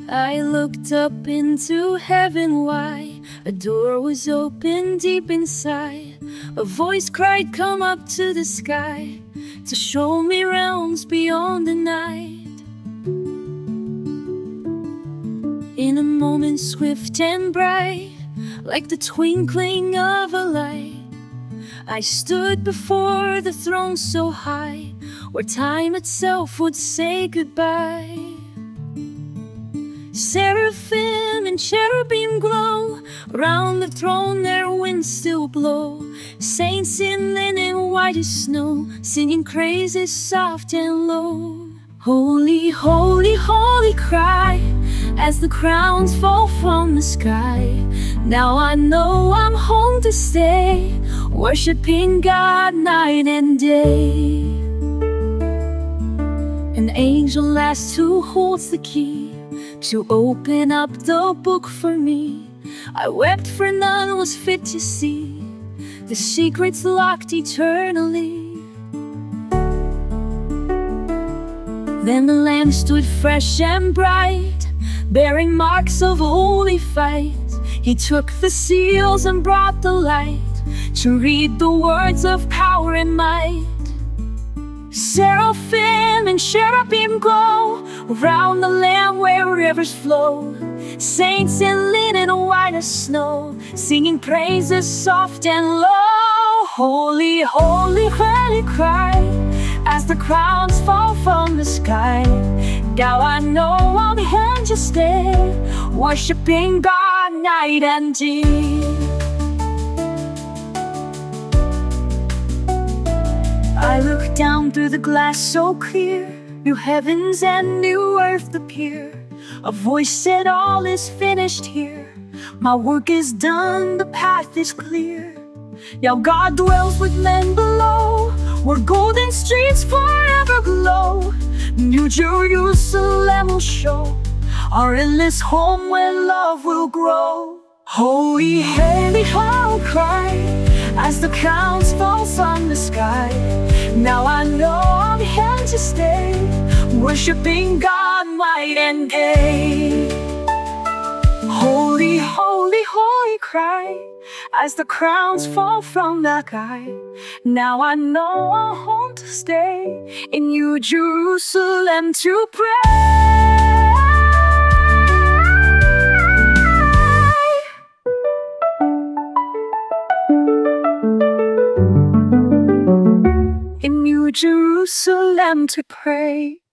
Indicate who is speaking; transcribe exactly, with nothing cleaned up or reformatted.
Speaker 1: I looked up into heaven wide. A door was open deep inside. A voice cried, "Come up to the sky, to show me realms beyond the night." In a moment swift and bright, like the twinkling of a light, I stood before the throne so high, where time itself would say goodbye. Seraphim and cherubim glow around the throne, their winds still blow. Saints in linen white as snow, singing praises soft and low. Holy, holy, holy cry, as the crowns fall from the sky. Now I know I'm home to stay, worshiping God night and day. An angel asks who holds the key to open up the book for me. I wept, for none was fit to see the secrets locked eternally. Then the Lamb stood fresh and bright, bearing marks of holy fight. He took the seals and brought the light to read the words of power and might. Seraphim and cherubim glow around the Lamb where rivers flow. Saints in linen white as snow, singing praises soft and low. Holy, holy, holy cry, as the crowns fall from the sky. Now I know I'm here to stay, worshiping God night and day. I look down through the glass so clear, new heavens and new earth appear. A voice said, "All is finished here. My work is done, the path is clear." Now God dwells with men below, where golden streets forever glow. New Jerusalem will show our endless home where love will grow. Holy, holy, holy cry, as the crowns fall from the sky. Now I know I'm here to stay, worshiping God night and day. Holy, holy, holy cry, as the crowns fall from the sky. Now I know I'm home to stay, in New Jerusalem to pray. In New Jerusalem to pray.